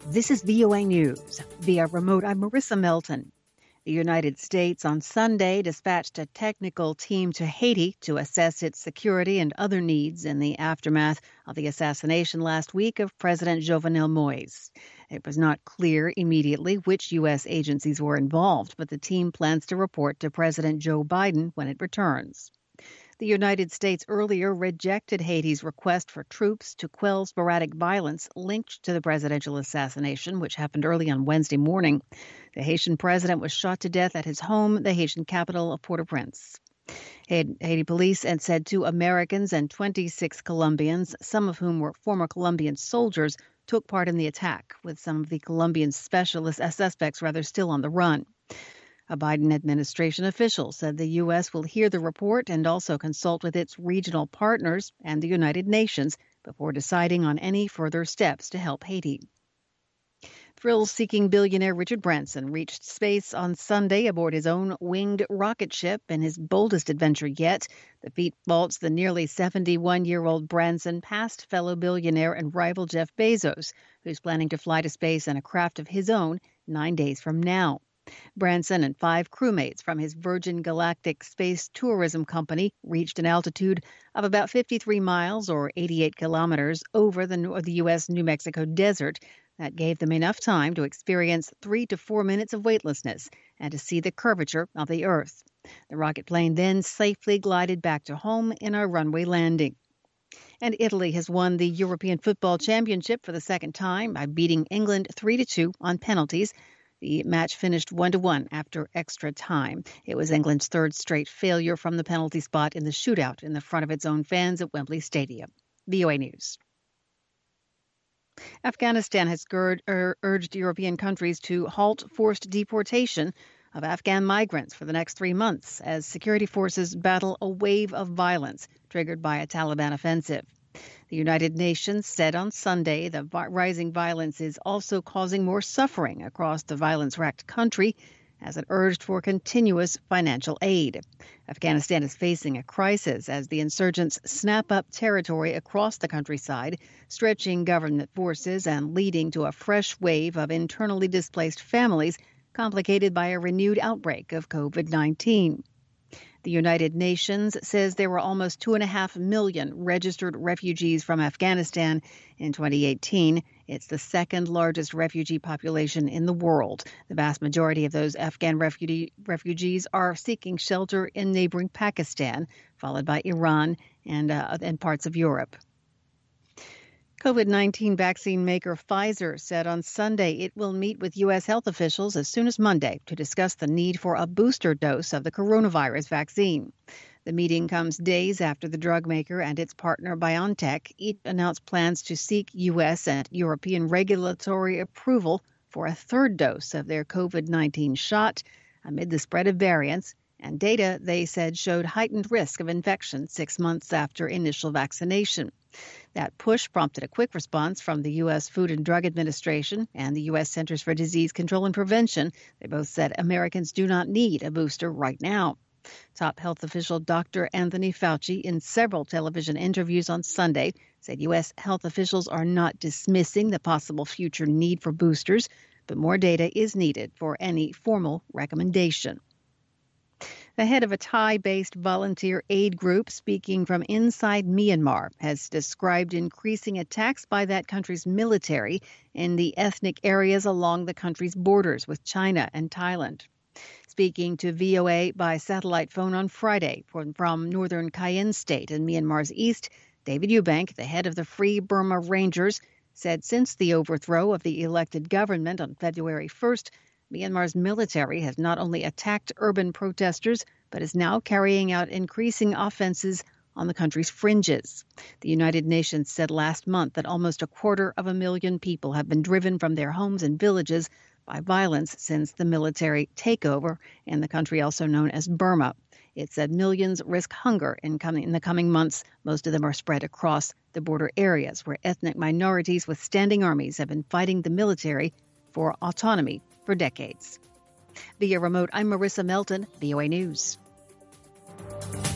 This is VOA News. Via remote, I'm Marissa Melton. The United States on Sunday dispatched a technical team to Haiti to assess its security and other needs in the aftermath of the assassination last week of President Jovenel Moïse. It was not clear immediately which U.S. agencies were involved, but the team plans to report to President Joe Biden when it returns. The United States earlier rejected Haiti's request for troops to quell sporadic violence linked to the presidential assassination, which happened early on Wednesday morning. The Haitian president was shot to death at his home, the Haitian capital of Port-au-Prince. Haiti police had said 2 Americans and 26 Colombians, some of whom were former Colombian soldiers, took part in the attack, with some of the Colombian suspects still on the run. A Biden administration official said the U.S. will hear the report and also consult with its regional partners and the United Nations before deciding on any further steps to help Haiti. Thrill-seeking billionaire Richard Branson reached space on Sunday aboard his own winged rocket ship in his boldest adventure yet. The feat vaults the nearly 71-year-old Branson past fellow billionaire and rival Jeff Bezos, who's planning to fly to space in a craft of his own 9 days from now. Branson and 5 crewmates from his Virgin Galactic Space Tourism Company reached an altitude of about 53 miles or 88 kilometers over the U.S. New Mexico desert. That gave them enough time to experience 3 to 4 minutes of weightlessness and to see the curvature of the Earth. The rocket plane then safely glided back to home in a runway landing. And Italy has won the European Football Championship for the second time by beating England 3-2 on penalties. The match finished 1-1 after extra time. It was England's third straight failure from the penalty spot in the shootout in the front of its own fans at Wembley Stadium. VOA News. Afghanistan has urged European countries to halt forced deportation of Afghan migrants for the next 3 months as security forces battle a wave of violence triggered by a Taliban offensive. The United Nations said on Sunday the rising violence is also causing more suffering across the violence-racked country as it urged for continuous financial aid. Afghanistan is facing a crisis as the insurgents snap up territory across the countryside, stretching government forces and leading to a fresh wave of internally displaced families, complicated by a renewed outbreak of COVID-19. The United Nations says there were almost 2.5 million registered refugees from Afghanistan in 2018. It's the second largest refugee population in the world. The vast majority of those Afghan refugees are seeking shelter in neighboring Pakistan, followed by Iran and parts of Europe. COVID-19 vaccine maker Pfizer said on Sunday it will meet with U.S. health officials as soon as Monday to discuss the need for a booster dose of the coronavirus vaccine. The meeting comes days after the drug maker and its partner BioNTech each announced plans to seek U.S. and European regulatory approval for a third dose of their COVID-19 shot amid the spread of variants and data they said showed heightened risk of infection 6 months after initial vaccination. That push prompted a quick response from the U.S. Food and Drug Administration and the U.S. Centers for Disease Control and Prevention. They both said Americans do not need a booster right now. Top health official Dr. Anthony Fauci, in several television interviews on Sunday, said U.S. health officials are not dismissing the possible future need for boosters, but more data is needed for any formal recommendation. The head of a Thai-based volunteer aid group speaking from inside Myanmar has described increasing attacks by that country's military in the ethnic areas along the country's borders with China and Thailand. Speaking to VOA by satellite phone on Friday from northern Cayenne State in Myanmar's east, David Eubank, the head of the Free Burma Rangers, said since the overthrow of the elected government on February 1st, Myanmar's military has not only attacked urban protesters, but is now carrying out increasing offenses on the country's fringes. The United Nations said last month that almost 250,000 people have been driven from their homes and villages by violence since the military takeover in the country also known as Burma. It said millions risk hunger in the coming months. Most of them are spread across the border areas where ethnic minorities with standing armies have been fighting the military for autonomy for decades. Via remote, I'm Marissa Melton, VOA News.